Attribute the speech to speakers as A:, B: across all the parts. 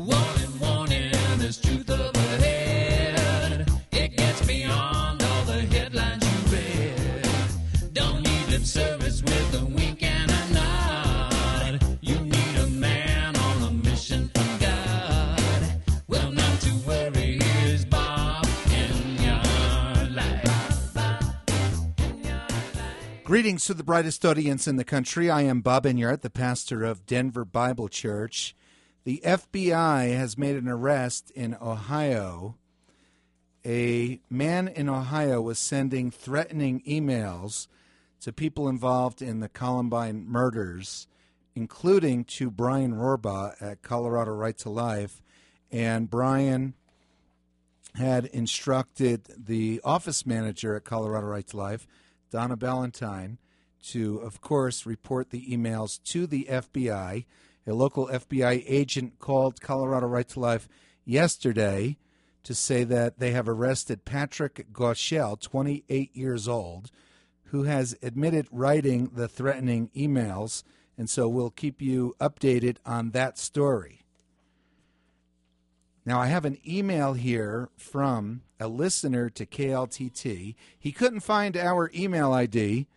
A: Warning, warning, there's truth up ahead. It gets beyond all the headlines you read. Don't need lip service with a wink and a nod. You need a man on a mission from God. Well, not to worry, here's Bob in your life.
B: Greetings to the brightest audience in the country. I am Bob Enyart, the pastor of Denver Bible Church. The FBI has made an arrest in Ohio. A man in Ohio was sending threatening emails to people involved in the Columbine murders, including to Brian Rohrbaugh at Colorado Right to Life. And Brian had instructed the office manager at Colorado Right to Life, Donna Ballantyne, to, of course, report the emails to the FBI. A local FBI agent called Colorado Right to Life yesterday to say that they have arrested Patrick Gauchel, 28 years old, who has admitted writing the threatening emails, and so we'll keep you updated on that story. Now, I have an email here from a listener to KLTT. He couldn't find our email ID,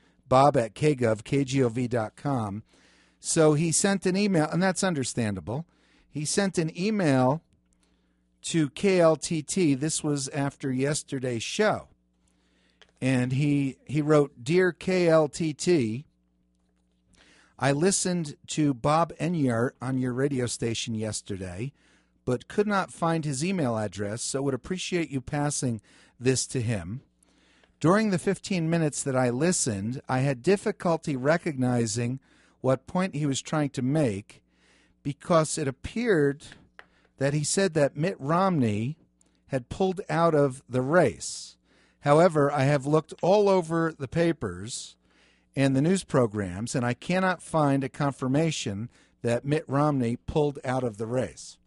B: bob@kgov.com, so he sent an email, and that's understandable. He sent an email to KLTT. This was after yesterday's show. And he wrote, "Dear KLTT, I listened to Bob Enyart on your radio station yesterday, but could not find his email address, so would appreciate you passing this to him. During the 15 minutes that I listened, I had difficulty recognizing what point he was trying to make, because it appeared that he said that Mitt Romney had pulled out of the race. However, I have looked all over the papers and the news programs, and I cannot find a confirmation that Mitt Romney pulled out of the race."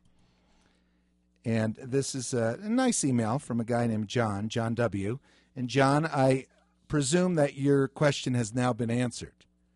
B: And this is a nice email from a guy named John W. And John, I presume that your question has now been answered.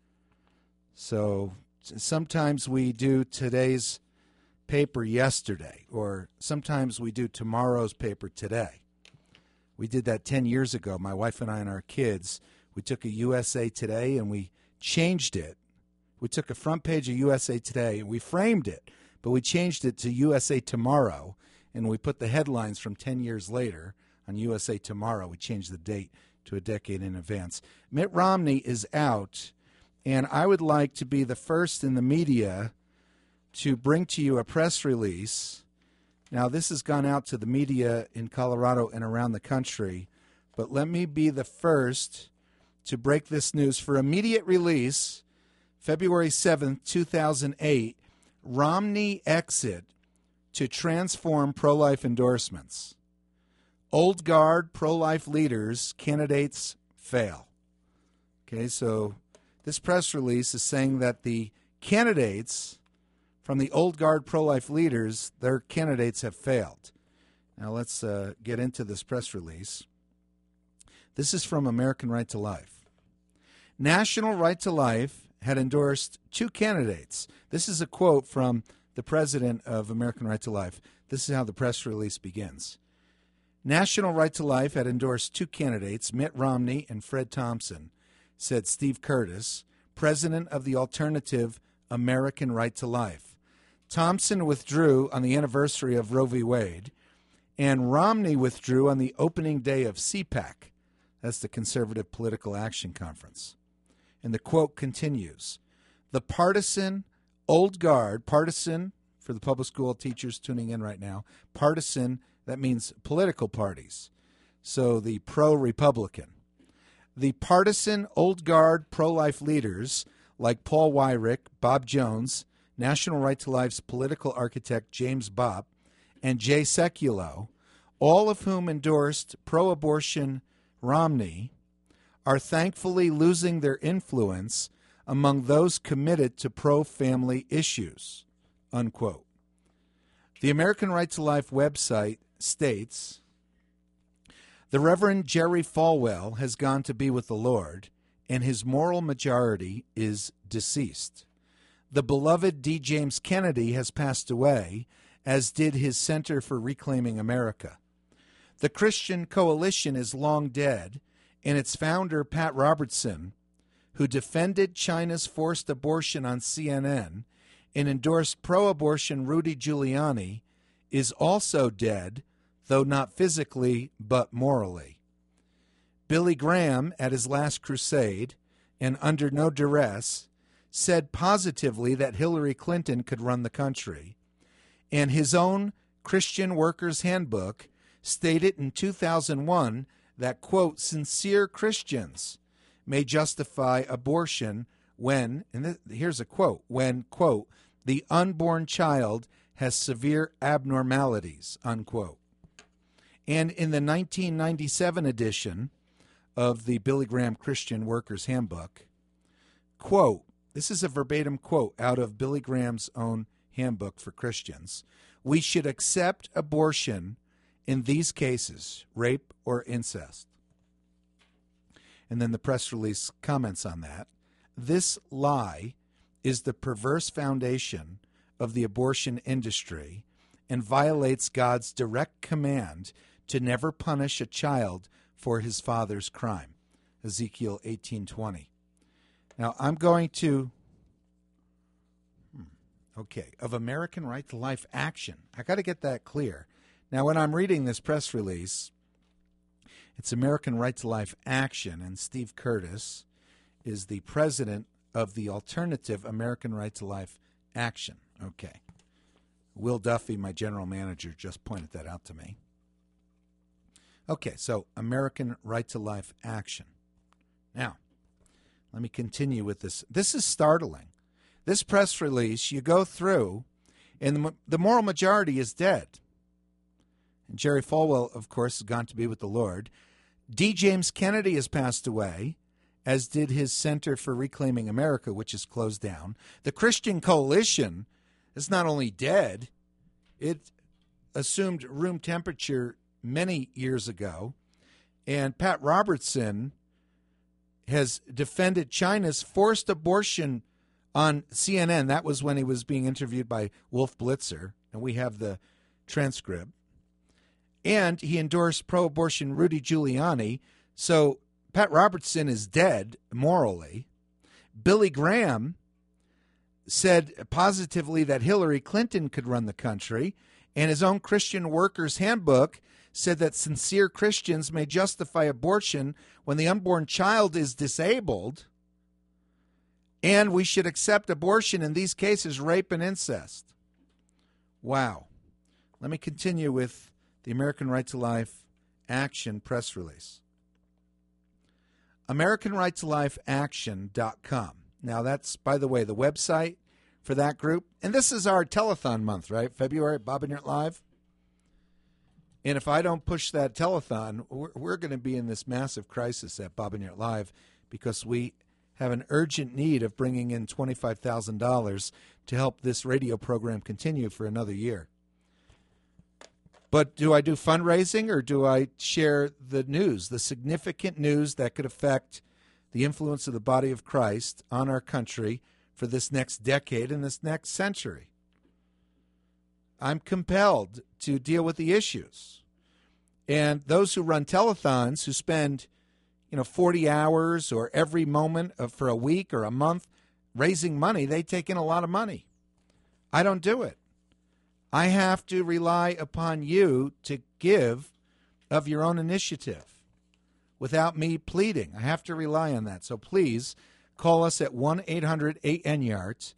B: So sometimes we do today's paper yesterday, or sometimes we do tomorrow's paper today. We did that 10 years ago, my wife and I and our kids. We took a USA Today and we changed it. We took a front page of USA Today and we framed it, but we changed it to USA Tomorrow, and we put the headlines from 10 years later on USA Tomorrow. We changed the date to a decade in advance. Mitt Romney is out, and I would like to be the first in the media to bring to you a press release. Now, this has gone out to the media in Colorado and around the country, but let me be the first to break this news. For immediate release, February 7th, 2008, Romney exit to transform pro-life endorsements. Old guard pro-life leaders, candidates fail. Okay, so this press release is saying that the candidates from the old guard pro-life leaders, their candidates have failed. Now let's get into this press release. This is from American Right to Life. National Right to Life had endorsed two candidates. This is a quote from the president of American Right to Life. This is how the press release begins. National Right to Life had endorsed two candidates, Mitt Romney and Fred Thompson, said Steve Curtis, president of the alternative American Right to Life. Thompson withdrew on the anniversary of Roe v. Wade, and Romney withdrew on the opening day of CPAC. That's the Conservative Political Action Conference. And the quote continues, "The partisan old guard," partisan for the public school teachers tuning in right now, partisan, that means political parties. So the pro-Republican. The partisan old guard pro-life leaders like Paul Weyrich, Bob Jones, National Right to Life's political architect James Bopp, and Jay Sekulow, all of whom endorsed pro-abortion Romney, are thankfully losing their influence among those committed to pro-family issues, unquote. The American Right to Life website states, "The Reverend Jerry Falwell has gone to be with the Lord, and his moral majority is deceased. The beloved D. James Kennedy has passed away, as did his Center for Reclaiming America. The Christian Coalition is long dead, and its founder, Pat Robertson, who defended China's forced abortion on CNN and endorsed pro-abortion Rudy Giuliani, is also dead, though not physically but morally. Billy Graham, at his last crusade, and under no duress, said positively that Hillary Clinton could run the country, and his own Christian Workers' Handbook stated in 2001 that, quote, sincere Christians may justify abortion when, and here's a quote, when, quote, the unborn child has severe abnormalities, unquote. And in the 1997 edition of the Billy Graham Christian Workers' Handbook, quote, this is a verbatim quote out of Billy Graham's own handbook for Christians, we should accept abortion in these cases, rape or incest. And then the press release comments on that. This lie is the perverse foundation of the abortion industry and violates God's direct command to never punish a child for his father's crime. Ezekiel 18:20. Now I'm going to of American Right to Life Action. I got to get that clear. Now, when I'm reading this press release, it's American Right to Life Action, and Steve Curtis is the president of the alternative American Right to Life Action. Okay. Will Duffy, my general manager, just pointed that out to me. Okay, so American Right to Life Action. Now, let me continue with this. This is startling. This press release, you go through, and the moral majority is dead. And Jerry Falwell, of course, has gone to be with the Lord. D. James Kennedy has passed away, as did his Center for Reclaiming America, which is closed down. The Christian Coalition is not only dead, it assumed room temperature many years ago. And Pat Robertson has defended China's forced abortion on CNN. That was when he was being interviewed by Wolf Blitzer, and we have the transcript. And he endorsed pro-abortion Rudy Giuliani. So Pat Robertson is dead morally. Billy Graham said positively that Hillary Clinton could run the country, and his own Christian Workers' Handbook said that sincere Christians may justify abortion when the unborn child is disabled, and we should accept abortion in these cases, rape and incest. Wow. Let me continue with the American Right to Life Action press release. AmericanRightToLifeAction.com. Now, that's, by the way, the website for that group. And this is our telethon month, right? February, Bob and Yurt Live. And if I don't push that telethon, we're going to be in this massive crisis at Bob and Yurt Live because we have an urgent need of bringing in $25,000 to help this radio program continue for another year. But do I do fundraising or do I share the news, the significant news that could affect the influence of the body of Christ on our country for this next decade and this next century? I'm compelled to deal with the issues. And those who run telethons, who spend 40 hours or every moment for a week or a month raising money, they take in a lot of money. I don't do it. I have to rely upon you to give of your own initiative without me pleading. I have to rely on that. So please call us at 1-800-8-NYARDS,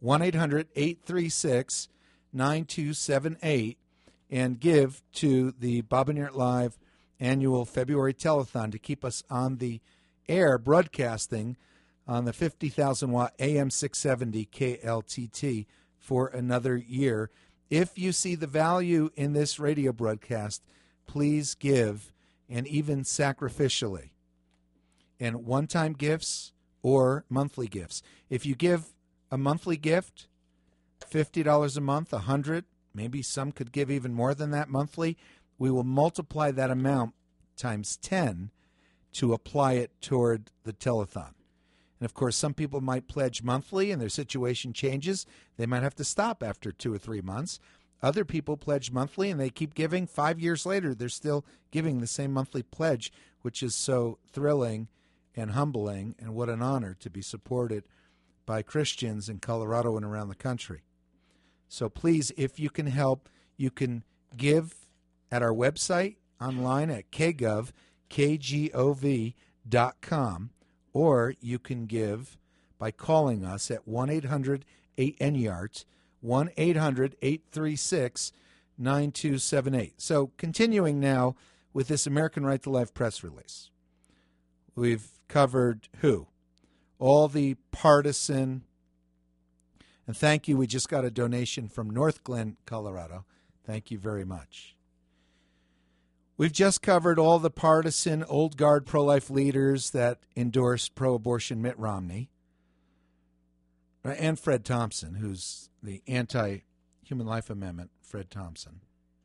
B: 1-800-836-9278, and give to the Bob and Yurt Live annual February telethon to keep us on the air broadcasting on the 50,000-watt AM 670 KLTT for another year. If you see the value in this radio broadcast, please give, and even sacrificially, and one-time gifts or monthly gifts. If you give a monthly gift, $50 a month, $100, maybe some could give even more than that monthly, we will multiply that amount times 10 to apply it toward the telethon. And, of course, some people might pledge monthly and their situation changes. They might have to stop after 2 or 3 months. Other people pledge monthly, and they keep giving. 5 years later, they're still giving the same monthly pledge, which is so thrilling and humbling, and what an honor to be supported by Christians in Colorado and around the country. So please, if you can help, you can give at our website online at kgov, KGOV.com, or you can give by calling us at 1-800-8-NYARTS, 1-800-836-9278. So continuing now with this American Right to Life press release. We've covered who? All the partisan, and thank you, we just got a donation from North Glen, Colorado. Thank you very much. We've just covered all the partisan, old guard pro-life leaders that endorsed pro-abortion Mitt Romney, and Fred Thompson, who's the anti-Human Life Amendment, Fred Thompson.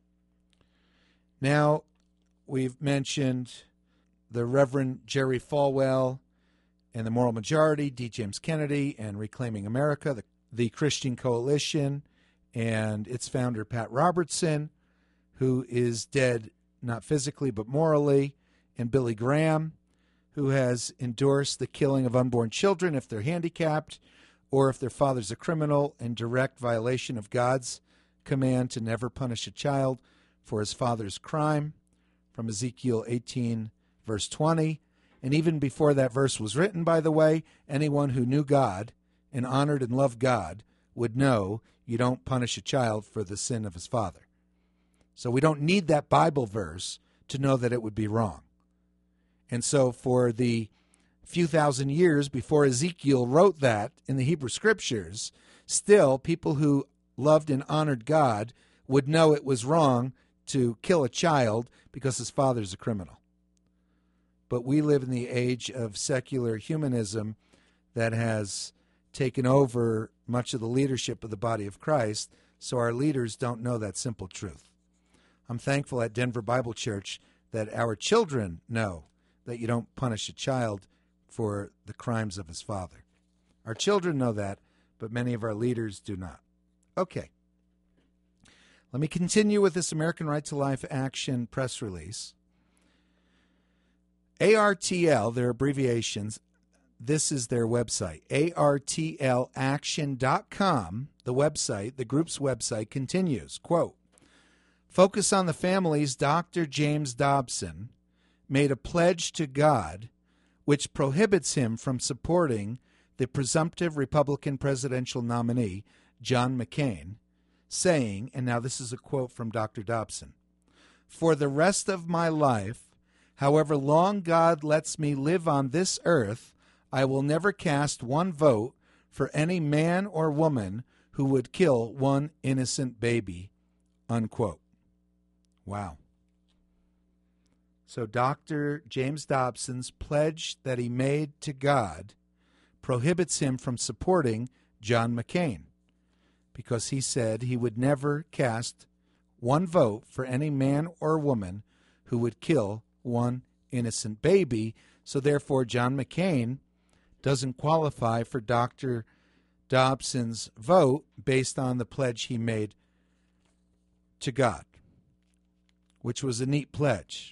B: Now, we've mentioned the Reverend Jerry Falwell and the Moral Majority, D. James Kennedy, and Reclaiming America, the Christian Coalition, and its founder, Pat Robertson, who is dead not physically but morally, and Billy Graham, who has endorsed the killing of unborn children if they're handicapped or if their father's a criminal, in direct violation of God's command to never punish a child for his father's crime, from Ezekiel 18, verse 20. And even before that verse was written, by the way, anyone who knew God and honored and loved God would know you don't punish a child for the sin of his father. So we don't need that Bible verse to know that it would be wrong. And so for the few thousand years before Ezekiel wrote that in the Hebrew Scriptures, still people who loved and honored God would know it was wrong to kill a child because his father's a criminal. But we live in the age of secular humanism that has taken over much of the leadership of the body of Christ, so our leaders don't know that simple truth. I'm thankful at Denver Bible Church that our children know that you don't punish a child for the crimes of his father. Our children know that, but many of our leaders do not. Okay. Let me continue with this American Right to Life Action press release. ARTL, their abbreviations, this is their website, artlaction.com, the website, the group's website, continues, quote, Focus on the Family's Dr. James Dobson made a pledge to God which prohibits him from supporting the presumptive Republican presidential nominee, John McCain, saying, and now this is a quote from Dr. Dobson, "For the rest of my life, however long God lets me live on this earth, I will never cast one vote for any man or woman who would kill one innocent baby," unquote. Wow. So Dr. James Dobson's pledge that he made to God prohibits him from supporting John McCain because he said he would never cast one vote for any man or woman who would kill one innocent baby. So therefore, John McCain doesn't qualify for Dr. Dobson's vote based on the pledge he made to God, which was a neat pledge.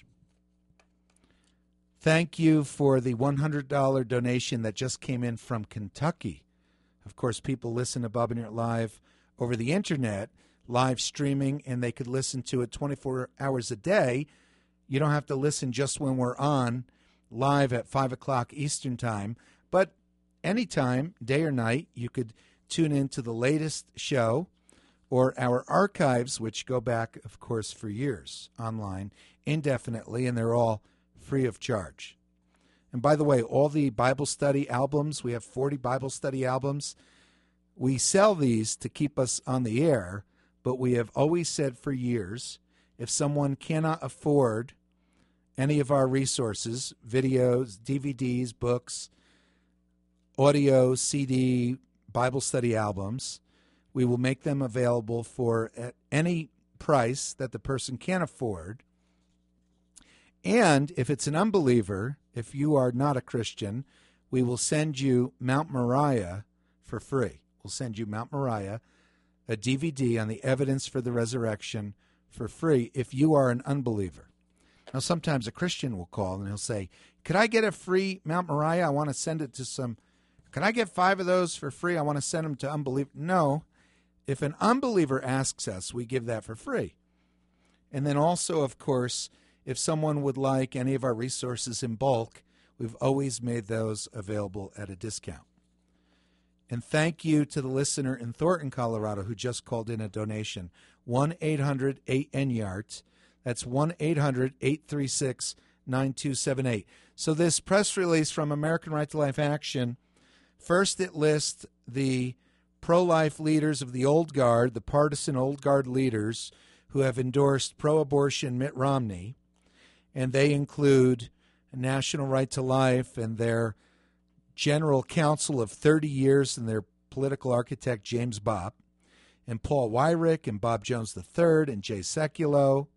B: Thank you for the $100 donation that just came in from Kentucky. Of course, people listen to Bob and Eric Live over the internet, live streaming, and they could listen to it 24 hours a day. You don't have to listen just when we're on live at 5 o'clock Eastern Time, but anytime, day or night, you could tune into the latest show or our archives, which go back, of course, for years online, indefinitely, and they're all free of charge. And by the way, all the Bible study albums, we have 40 Bible study albums. We sell these to keep us on the air, but we have always said for years, if someone cannot afford any of our resources, videos, DVDs, books, audio, CD, Bible study albums, we will make them available for at any price that the person can afford. And if it's an unbeliever, if you are not a Christian, we will send you Mount Moriah for free. We'll send you Mount Moriah, a DVD on the evidence for the resurrection for free if you are an unbeliever. Now, sometimes a Christian will call and he'll say, could I get a free Mount Moriah? I want to send it to can I get 5 of those for free? I want to send them to unbelievers. No. If an unbeliever asks us, we give that for free. And then also, of course, if someone would like any of our resources in bulk, we've always made those available at a discount. And thank you to the listener in Thornton, Colorado, who just called in a donation, 1-800-8-NYART. That's 1-800-836-9278. So this press release from American Right to Life Action, first it lists the pro-life leaders of the Old Guard, the partisan Old Guard leaders who have endorsed pro-abortion Mitt Romney, and they include National Right to Life and their general counsel of 30 years and their political architect James Bopp, and Paul Weyrich and Bob Jones III and Jay Sekulow.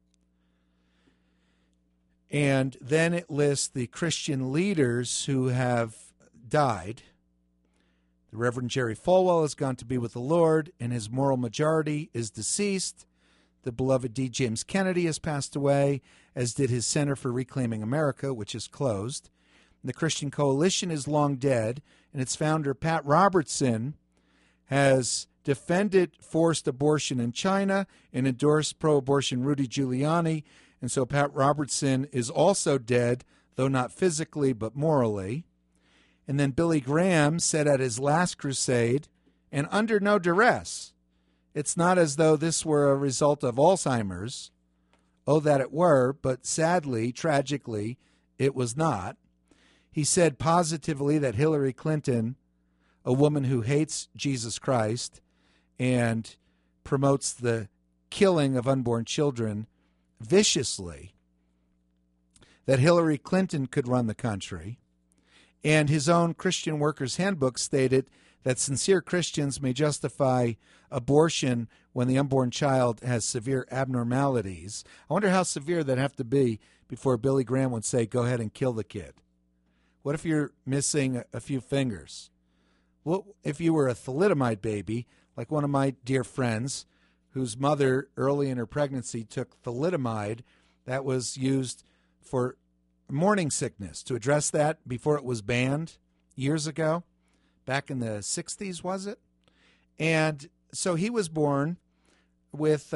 B: And then it lists the Christian leaders who have died. The Reverend Jerry Falwell has gone to be with the Lord, and his moral majority is deceased. The beloved D. James Kennedy has passed away, as did his Center for Reclaiming America, which is closed. The Christian Coalition is long dead, and its founder, Pat Robertson, has defended forced abortion in China and endorsed pro-abortion Rudy Giuliani. And so Pat Robertson is also dead, though not physically, but morally. And then Billy Graham said at his last crusade, and under no duress, it's not as though this were a result of Alzheimer's. Oh, that it were, but sadly, tragically, it was not. He said positively that Hillary Clinton, a woman who hates Jesus Christ and promotes the killing of unborn children viciously, that Hillary Clinton could run the country. And his own Christian Workers Handbook stated that sincere Christians may justify abortion when the unborn child has severe abnormalities. I wonder how severe that'd have to be before Billy Graham would say, go ahead and kill the kid. What if you're missing a few fingers? What if you were a thalidomide baby, like one of my dear friends, whose mother early in her pregnancy took thalidomide that was used for morning sickness, to address that before it was banned years ago, back in the 60s, was it? And so he was born with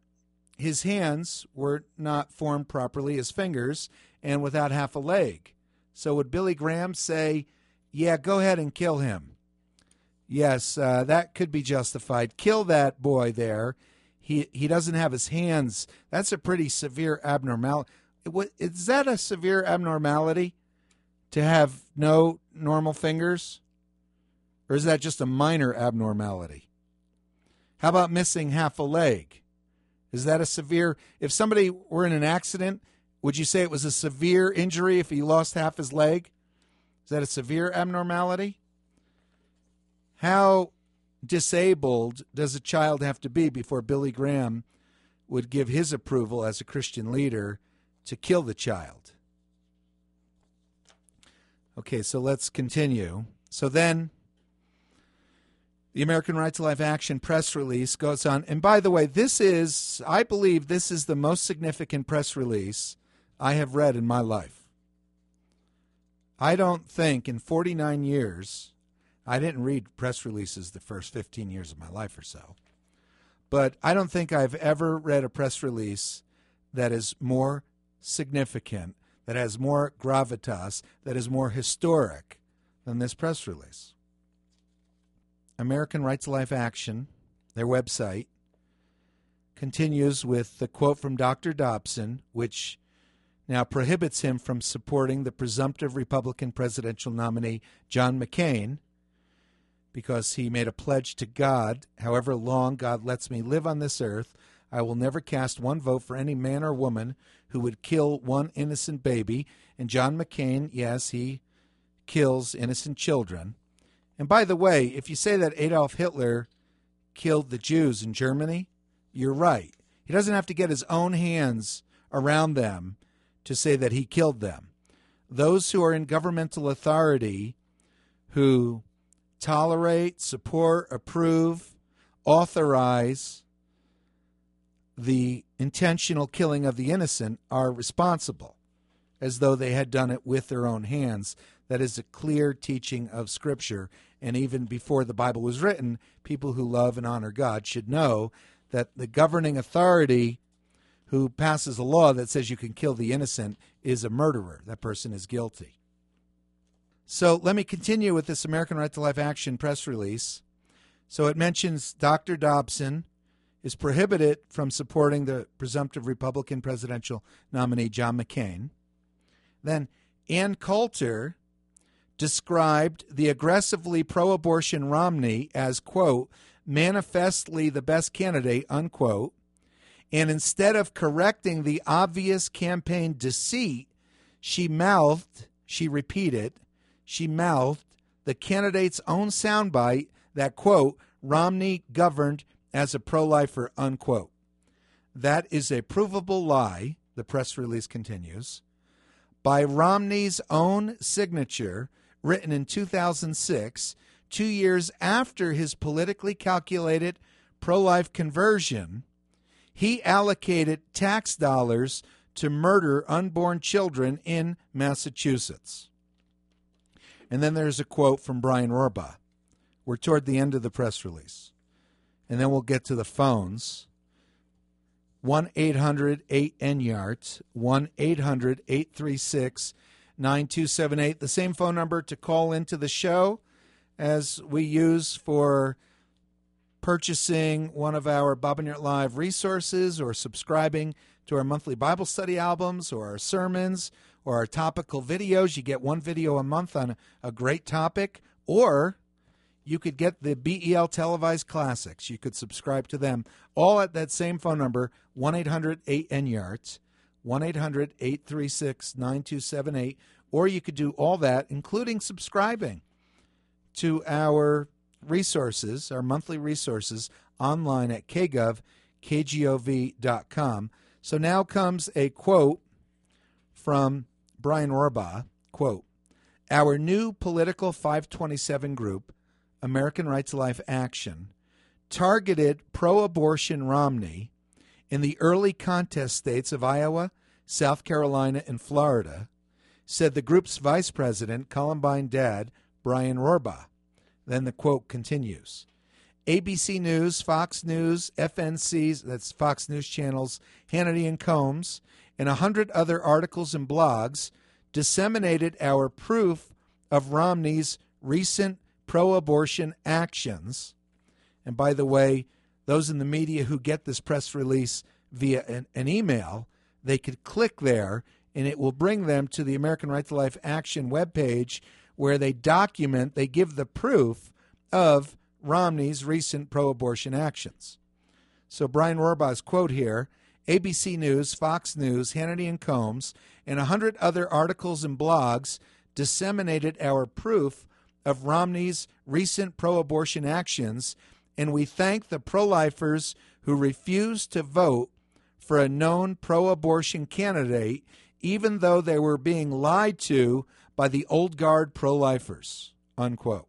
B: his hands were not formed properly, his fingers, and without half a leg. So would Billy Graham say, yeah, go ahead and kill him? Yes, that could be justified. Kill that boy there. He doesn't have his hands. That's a pretty severe abnormality. Is that a severe abnormality to have no normal fingers? Or is that just a minor abnormality? How about missing half a leg? Is that a severe... If somebody were in an accident, would you say it was a severe injury if he lost half his leg? Is that a severe abnormality? How disabled does a child have to be before Billy Graham would give his approval as a Christian leader to kill the child? Okay, so let's continue. So then the American Right to Life Action press release goes on. And by the way, I believe this is the most significant press release I have read in my life. I don't think in 49 years, I didn't read press releases the first 15 years of my life or so, but I don't think I've ever read a press release that is more significant, that has more gravitas, that is more historic than this press release. American Right to Life Action, their website, continues with the quote from Dr. Dobson, which now prohibits him from supporting the presumptive Republican presidential nominee John McCain because he made a pledge to God, however long God lets me live on this earth, I will never cast one vote for any man or woman who would kill one innocent baby. And John McCain, yes, he kills innocent children. And by the way, if you say that Adolf Hitler killed the Jews in Germany, you're right. He doesn't have to get his own hands around them to say that he killed them. Those who are in governmental authority, who tolerate, support, approve authorize the intentional killing of the innocent are responsible, as though they had done it with their own hands. That is a clear teaching of Scripture. And even before the Bible was written, people who love and honor God should know that the governing authority who passes a law that says you can kill the innocent is a murderer. That person is guilty. So let me continue with this American Right to Life Action press release. So it mentions Dr. Dobson is prohibited from supporting the presumptive Republican presidential nominee John McCain. Then Ann Coulter described the aggressively pro-abortion Romney as, quote, manifestly the best candidate, unquote. And instead of correcting the obvious campaign deceit, she mouthed the candidate's own soundbite that, quote, Romney governed as a pro-lifer, unquote. That is a provable lie, the press release continues, by Romney's own signature, written in 2006, 2 years after his politically calculated pro-life conversion. He allocated tax dollars to murder unborn children in Massachusetts. And then there's a quote from Brian Rohrbaugh. We're toward the end of the press release. And then we'll get to the phones. 1-800-8-NYARDS, 1-800-836-9278. The same phone number to call into the show as we use for purchasing one of our Bob and Yurt Live resources or subscribing to our monthly Bible study albums or our sermons or our topical videos. You get one video a month on a great topic, or you could get the BEL televised classics. You could subscribe to them all at that same phone number, 1-800-8-NYARDS, 1-800-836-9278, or you could do all that, including subscribing to our resources, our monthly resources, online at kgov.com. So now comes a quote from Brian Rohrbaugh, quote, our new political 527 group, American Right to Life Action, targeted pro-abortion Romney in the early contest states of Iowa, South Carolina, and Florida, said the group's vice president, Columbine dad, Brian Rohrbaugh. Then the quote continues. ABC News, Fox News, FNC's, that's Fox News Channel's, Hannity and Combs, and 100 other articles and blogs disseminated our proof of Romney's recent pro-abortion actions. And by the way, those in the media who get this press release via an email, they could click there and it will bring them to the American Right to Life Action webpage where they document, they give the proof of Romney's recent pro-abortion actions. So Brian Rohrbaugh's quote here, ABC News, Fox News, Hannity and Combs, and 100 other articles and blogs disseminated our proof of Romney's recent pro-abortion actions, and we thank the pro-lifers who refused to vote for a known pro-abortion candidate, even though they were being lied to by the old guard pro-lifers, unquote.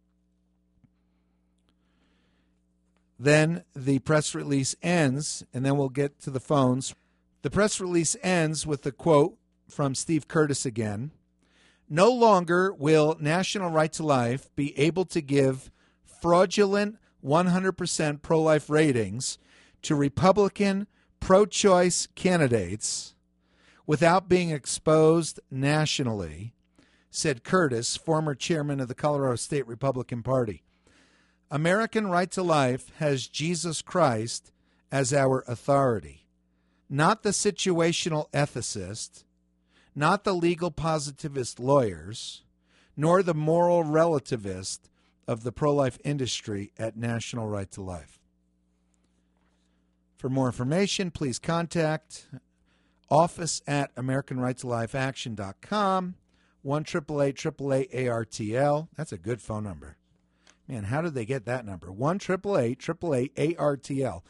B: Then the press release ends, and then we'll get to the phones. The press release ends with the quote from Steve Curtis again. No longer will National Right to Life be able to give fraudulent 100% pro-life ratings to Republican pro-choice candidates without being exposed nationally, said Curtis, former chairman of the Colorado State Republican Party. American Right to Life has Jesus Christ as our authority, not the situational ethicist, not the legal positivist lawyers, nor the moral relativist of the pro-life industry at National Right to Life. For more information, please contact office at AmericanRightToLifeAction.com, 1-888-888-ARTL. That's a good phone number. Man, how did they get that number? 1-888-888-ARTL,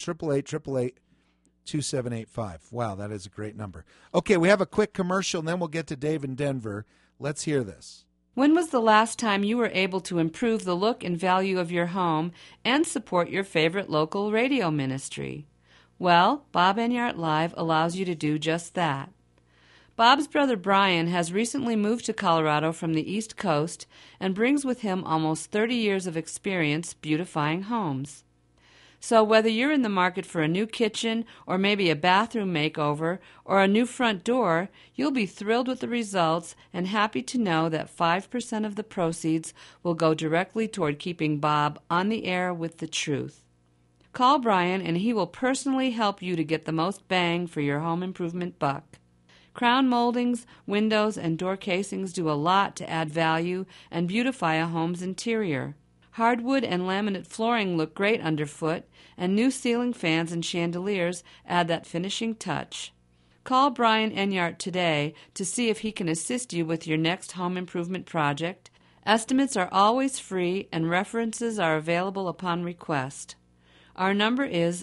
B: 1-888-888-2785. Wow, that is a great number. Okay, we have a quick commercial, and then we'll get to Dave in Denver. Let's hear this.
C: When was the last time you were able to improve the look and value of your home and support your favorite local radio ministry? Well, Bob Enyart Live allows you to do just that. Bob's brother Brian has recently moved to Colorado from the East Coast and brings with him almost 30 years of experience beautifying homes. So whether you're in the market for a new kitchen or maybe a bathroom makeover or a new front door, you'll be thrilled with the results and happy to know that 5% of the proceeds will go directly toward keeping Bob on the air with the truth. Call Brian and he will personally help you to get the most bang for your home improvement buck. Crown moldings, windows, and door casings do a lot to add value and beautify a home's interior. Hardwood and laminate flooring look great underfoot, and new ceiling fans and chandeliers add that finishing touch. Call Brian Enyart today to see if he can assist you with your next home improvement project. Estimates are always free and references are available upon request. Our number is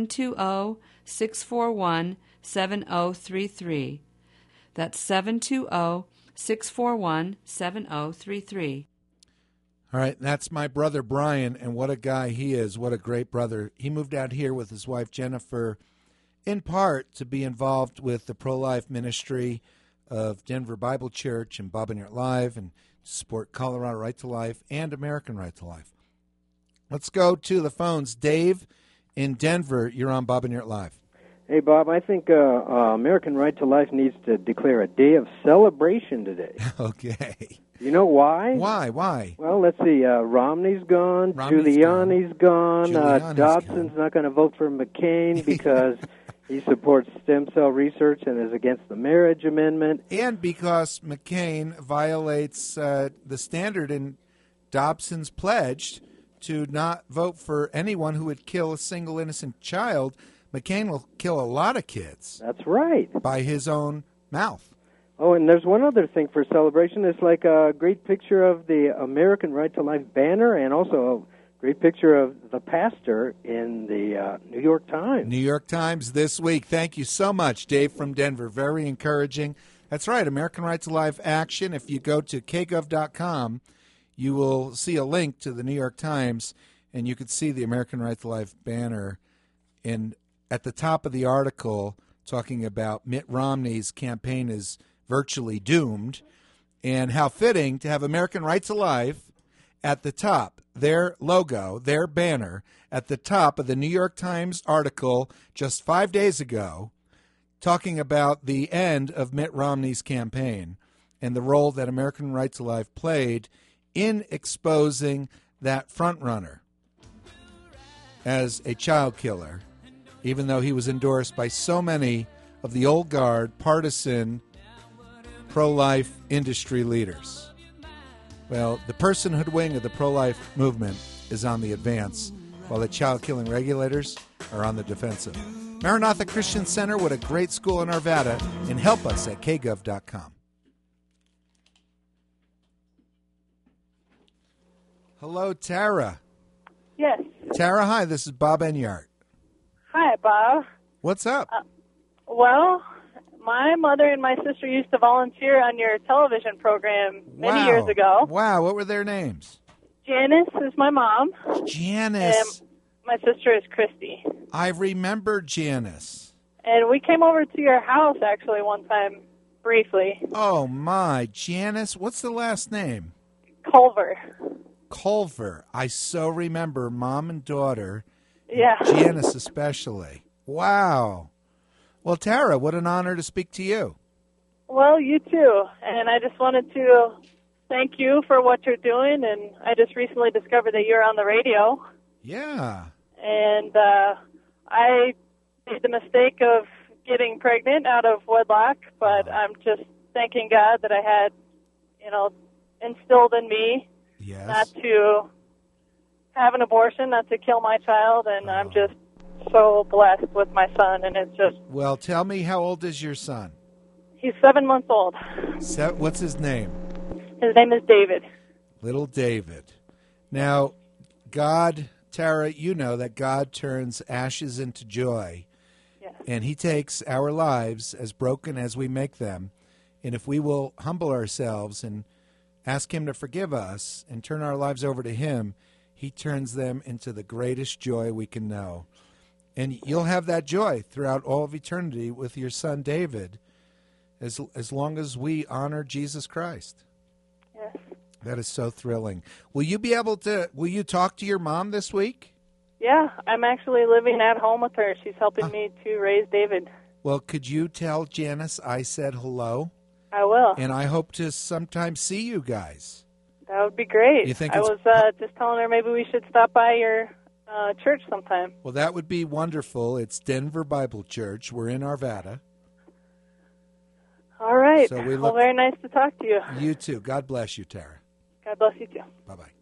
C: 720-641-7033. That's 720-641-7033.
B: All right, that's my brother Brian, and what a guy he is. What a great brother. He moved out here with his wife Jennifer, in part to be involved with the pro-life ministry of Denver Bible Church and Bob Enyart Live, and support Colorado Right to Life and American Right to Life. Let's go to the phones. Dave in Denver, you're on Bob Enyart Live.
D: Hey, Bob, I think American Right to Life needs to declare a day of celebration today.
B: Okay.
D: You know why?
B: Why?
D: Well, let's see. Romney's gone. Giuliani's gone. Dobson's not going to vote for McCain because he supports stem cell research and is against the marriage amendment.
B: And because McCain violates the standard in Dobson's pledge to not vote for anyone who would kill a single innocent child. McCain will kill a lot of kids.
D: That's right.
B: By his own mouth.
D: Oh, and there's one other thing for celebration. It's like a great picture of the American Right to Life banner and also a great picture of the pastor in the New York Times.
B: New York Times this week. Thank you so much, Dave from Denver. Very encouraging. That's right, American Right to Life action. If you go to kgov.com, you will see a link to the New York Times, and you could see the American Right to Life banner at the top of the article talking about Mitt Romney's campaign is virtually doomed, and how fitting to have American Right to Life at the top, their logo, their banner, at the top of the New York Times article just 5 days ago, talking about the end of Mitt Romney's campaign and the role that American Right to Life played in exposing that frontrunner as a child killer, even though he was endorsed by so many of the old guard, partisan, pro-life industry leaders. Well, the personhood wing of the pro-life movement is on the advance, while the child-killing regulators are on the defensive. Maranatha Christian Center, what a great school in Arvada, and help us at kgov.com. Hello, Tara.
E: Yes.
B: Tara, hi, this is Bob Enyart.
E: Hi, Bob.
B: What's up?
E: Well, my mother and my sister used to volunteer on your television program many years ago.
B: Wow, what were their names?
E: Janice is my mom.
B: Janice.
E: And my sister is Christy.
B: I remember Janice.
E: And we came over to your house, actually, one time, briefly.
B: Oh, my. Janice, what's the last name?
E: Culver.
B: Culver. I so remember mom and daughter.
E: Yeah.
B: Janice especially. Wow. Well, Tara, what an honor to speak to you.
E: Well, you too. And I just wanted to thank you for what you're doing. And I just recently discovered that you're on the radio.
B: Yeah.
E: And I made the mistake of getting pregnant out of wedlock, but I'm just thanking God that I had, instilled in me not to have an abortion, not to kill my child, and I'm just so blessed with my son, and it's just...
B: Well, tell me, how old is your son?
E: He's 7 months old.
B: What's his name?
E: His name is David.
B: Little David. Now, God, Tara, you know that God turns ashes into joy, and he takes our lives, as broken as we make them, and if we will humble ourselves and ask him to forgive us, and turn our lives over to him, he turns them into the greatest joy we can know. And you'll have that joy throughout all of eternity with your son David, as long as we honor Jesus Christ.
E: Yes.
B: That is so thrilling. Will you talk to your mom this week?
E: Yeah, I'm actually living at home with her. She's helping me to raise David.
B: Well, could you tell Janice I said hello?
E: I will.
B: And I hope to sometime see you guys.
E: That would be great.
B: You think
E: I was just telling her maybe we should stop by your church sometime.
B: Well, that would be wonderful. It's Denver Bible Church. We're in Arvada.
E: All right.
B: So
E: Well, very nice to talk to you.
B: You too. God bless you, Tara.
E: God bless you too.
B: Bye-bye.